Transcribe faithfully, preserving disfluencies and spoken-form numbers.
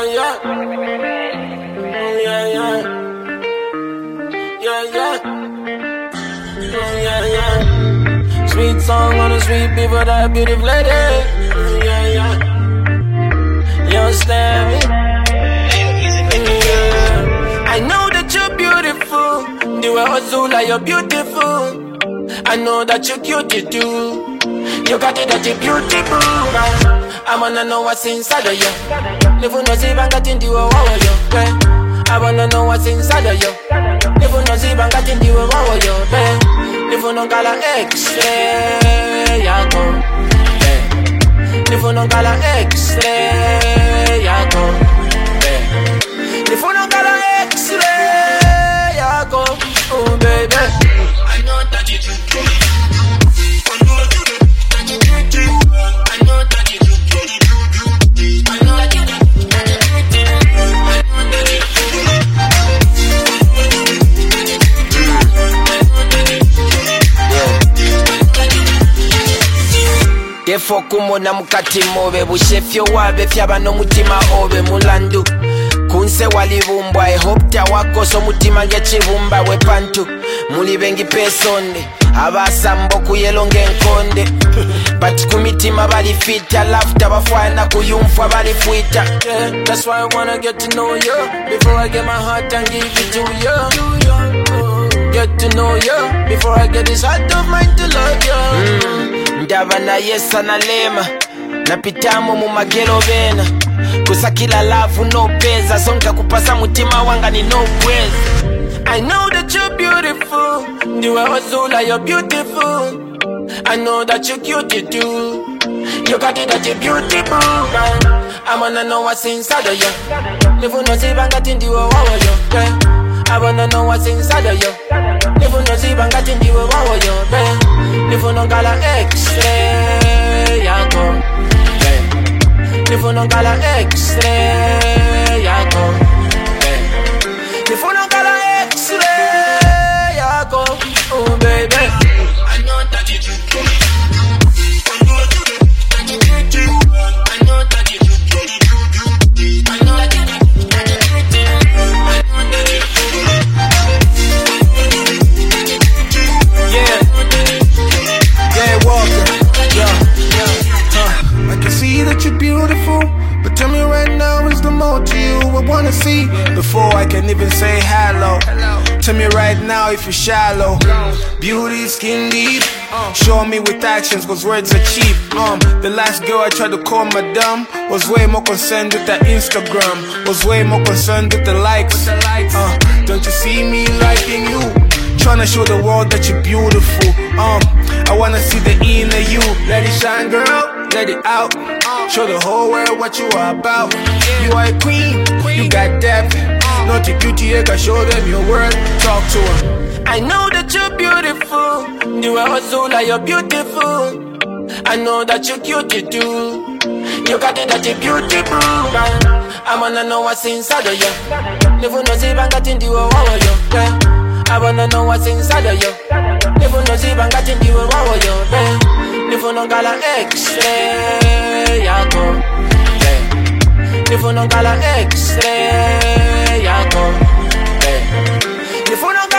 Yeah, yeah. Yeah, yeah. Yeah, yeah. Yeah, yeah. Sweet song on a sweet beat for that beautiful lady. Yeah, yeah. You understand me? Yeah. I know that you're beautiful. You are Ozula, you're beautiful. I know that you're cute too. You got it that you're beautiful. I wanna know what's inside of you. Never know if I got in the world of you. I wanna know what's inside of you. Never know if I got in the world of you. Never know color X-ray, ya go. Never know color X-ray, ya go. Never know color X-ray, ya go. Oh baby, I know that you do. Defo kumona mukati mobe bushefyo wabe fyabano mutima obe mulandu kunse walibumbwa ehopta wako so mutima ngechibumba we pantu muli bengi pesonde abasambo kuyelonge nkonde but kumitima bali fita laughter bafwana kuyumfwa bali fuita. Yeah, that's why I wanna get to know you before I get my heart and give it to you. Get to know you before I get this heart of mine to love you. Mm. Ndaba na yesa na lema napitamo mu magero bena kusakila love no pesa songa kupasa mutima wanga ni no praise. I know that you're beautiful. You are Ozula, you're beautiful. I know that you're cute too. You got it that you're beautiful. I wanna know what's inside of you. Never know if I got in the world of you. I wanna know what's inside of you. Never know if I got in the world of you. Never know color X-ray, ya go. Never know color X-ray, ya go. Never know color X-ray, ya go. Oh baby, I know that you do. I know that you do. I know that you do. I know that you do. Yeah, yeah, Walker. Yeah, yeah. Huh. I can see that you're beautiful, but tell me right now, is there more to you I wanna see before I can even say hello? Tell me right now if you're shallow. Beauty, skin deep. Show me with actions, cause words are cheap. Um, the last girl I tried to call madame was way more concerned with that Instagram. Was way more concerned with the likes. Uh, don't you see me liking you? Tryna show the world that you're beautiful. Um, I wanna see the inner you. Let it shine, girl. Let it out. Show the whole world what you are about. You are a queen. You got depth. Not a cutie, I can show them your worth. Talk to her. I know that you're beautiful. You are Ozula, you're beautiful. I know that you're cute too. You got it that you're beautiful. I wanna know what's inside of you. Never know if I got in the world of you. I wanna know what's inside of you. Never know if I got in the world of you. Never know color X-ray, ya go. Never know color X-ray, ya go. Never know